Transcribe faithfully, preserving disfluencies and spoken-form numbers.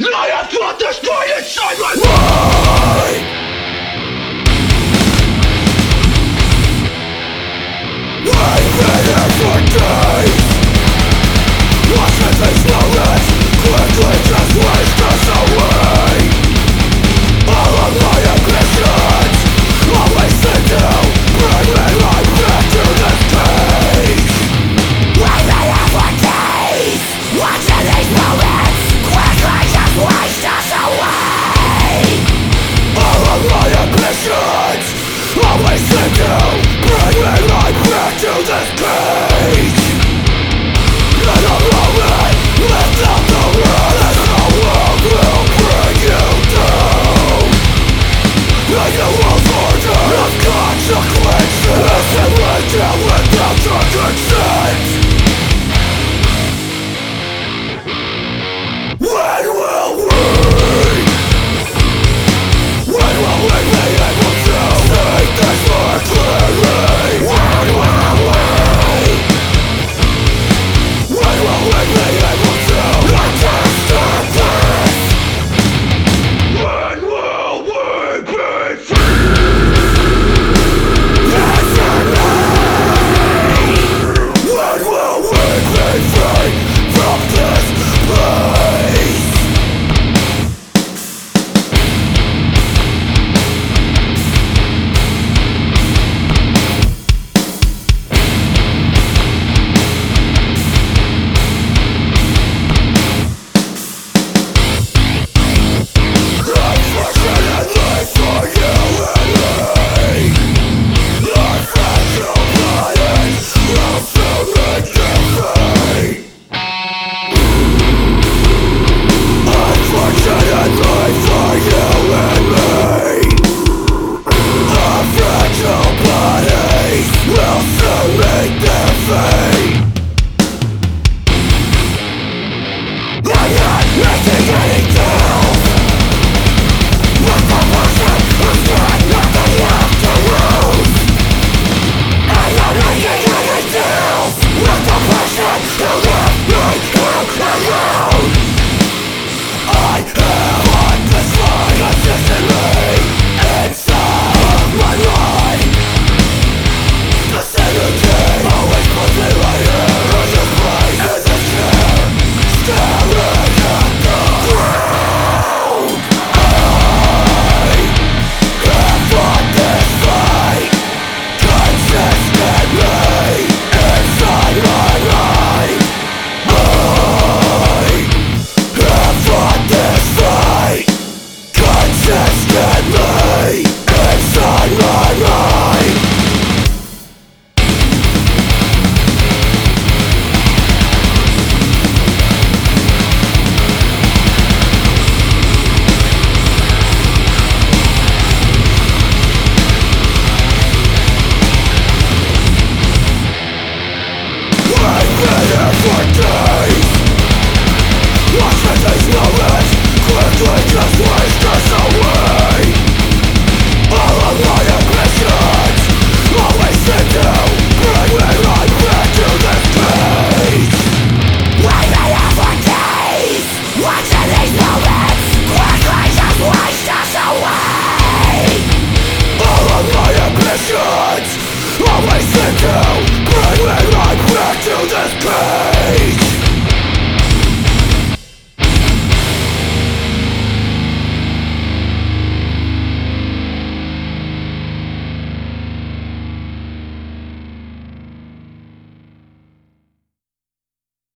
I have fought this fight inside my mind. I've been here for days, watching these moments quickly just waste us away. All of my ambitions always seem to bring me right back to this cage. I've been here for days, watching these moments quickly just waste us away. All of my ambitions always seem to bring me right back to this cage. In a moment, lift up the run and the world will bring you down. And you will order of consequences and lay down without your consent. When will we? When will we be able to see this more clearly? When will we? When will we be able to understand this? When will we be free? Answer me! When will we be free from this place? Always seem to bring me right back to this place.